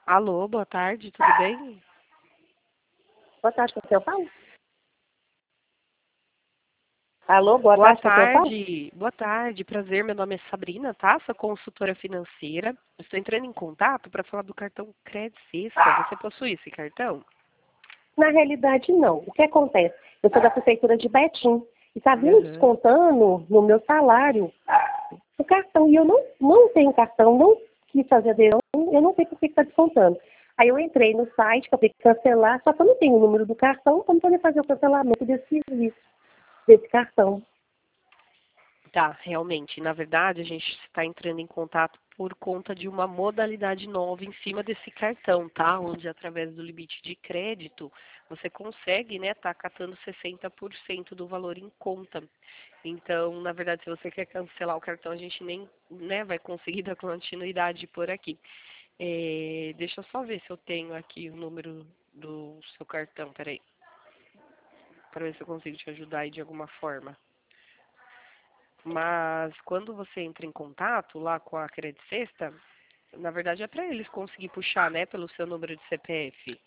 Alô, boa tarde, tudo bem? Boa tarde, com o seu Paulo? Alô, boa Boa tarde, com o seu Paulo? tarde, prazer, meu nome é Sabrina, tá? Sou consultora financeira. Estou entrando em contato para falar do cartão Credit Sexta. Você possui esse cartão? Na realidade, não. O que acontece? Eu sou da prefeitura de Betim e está vindo Aham. descontando no meu salário o cartão. E eu não tenho cartão, não quis fazer adesão, eu não sei por que está descontando. Aí eu entrei no site para ter que cancelar, só que eu não tenho o número do cartão para não poder fazer o cancelamento desse serviço, desse cartão. Tá, realmente. Na verdade, a gente está entrando em contato por conta de uma modalidade nova em cima desse cartão, tá? Onde através do limite de crédito você consegue, né, tá catando 60% do valor em conta. Então, na verdade, se você quer cancelar o cartão, a gente nem, né, vai conseguir dar continuidade por aqui. Deixa eu só ver se eu tenho aqui o número do seu cartão, peraí, para ver se eu consigo te ajudar aí de alguma forma. Mas quando você entra em contato lá com a Credit Sexta, na verdade é para eles conseguir puxar, né, pelo seu número de CPF.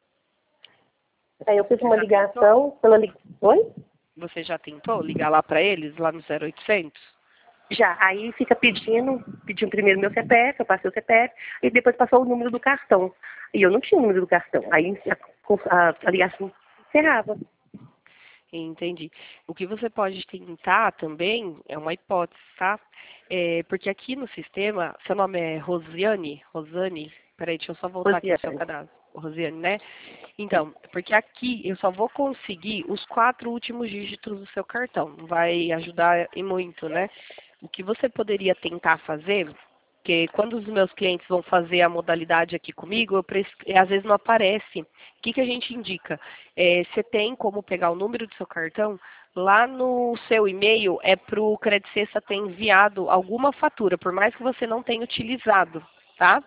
Aí eu fiz Você uma já tentou? ligação pela Oi? Você já tentou ligar lá para eles, lá no 0800? Já, aí fica pedindo primeiro meu CPF, eu passei o CPF, e depois passou o número do cartão. E eu não tinha o número do cartão. Aí a ligação encerrava. Entendi. O que você pode tentar também é uma hipótese, tá? Porque aqui no sistema, seu nome é Rosiane? Rosane? Peraí, deixa eu só voltar aqui no seu Rosiane. cadastro. Rosiane, né? Então, porque aqui eu só vou conseguir os 4 últimos dígitos do seu cartão. Não vai ajudar e muito, né? O que você poderia tentar fazer, que quando os meus clientes vão fazer a modalidade aqui comigo, às vezes não aparece. O que a gente indica? Você tem como pegar o número do seu cartão, lá no seu e-mail é para o Credit Sexta ter enviado alguma fatura, por mais que você não tenha utilizado, tá?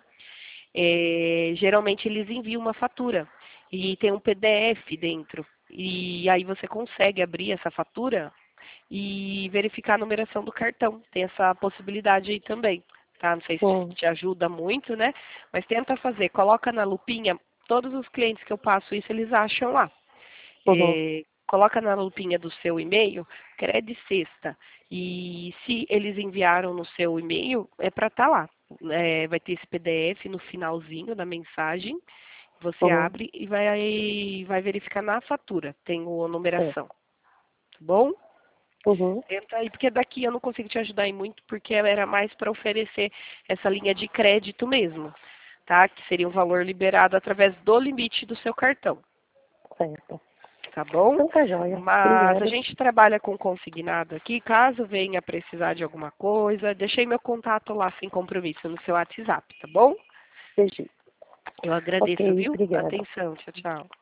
Geralmente eles enviam uma fatura e tem um PDF dentro. E aí você consegue abrir essa fatura e verificar a numeração do cartão. Tem essa possibilidade aí também, tá? Não sei se Hum, te ajuda muito, né? Mas tenta fazer, coloca na lupinha, todos os clientes que eu passo isso, eles acham lá. uhum, Coloca na lupinha do seu e-mail, Credit Sexta. E se eles enviaram no seu e-mail, é para estar lá. Vai ter esse PDF no finalzinho da mensagem. Você uhum, abre e vai verificar na fatura. Tem a é, numeração. Tá bom? uhum, Tenta aí, porque daqui eu não consigo te ajudar em muito, porque era mais para oferecer essa linha de crédito mesmo, tá? Que seria um valor liberado através do limite do seu cartão, certo. tá bom? Então tá joia. Mas a Obrigada. gente trabalha com consignado aqui, caso venha precisar de alguma coisa, deixei meu contato lá sem compromisso no seu WhatsApp, tá bom? Beijo. Eu Ok, agradeço, viu? obrigada. Atenção, tchau, tchau.